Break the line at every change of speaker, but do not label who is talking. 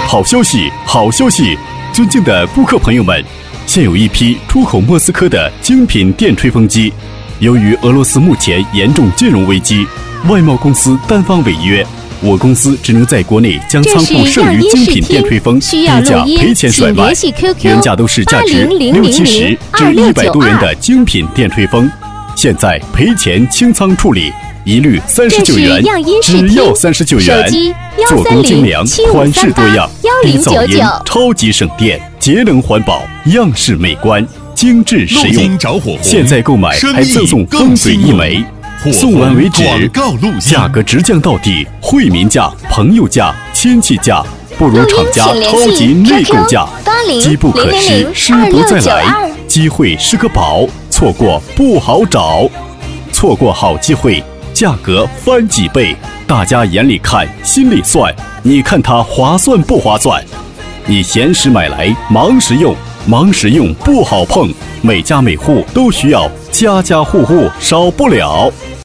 好消息，好消息！尊敬的顾客朋友们，现有一批出口莫斯科的精品电吹风机，由于俄罗斯目前严重金融危机，外贸公司单方违约，我公司只能在国内将仓库剩余精品电吹风低价赔钱甩卖，原价都是价值60-70至100多元的精品电吹风，现在赔钱清仓处理，一律39元，只要39元。做工精良，款式多样，低噪音，超级省电，节能环保，样式美观，精致实用。现在购买还赠送风水一枚，送完为止，价格直降到底，惠民价、朋友价、亲戚价，不如厂家超级内购价。机不可失，失不再来，机会是个宝，错过不好找，错过好机会，价格翻几倍。大家眼里看，心里算，你看它划算不划算？你闲时买来，忙时用，忙时用不好碰，每家每户都需要，家家户户少不了。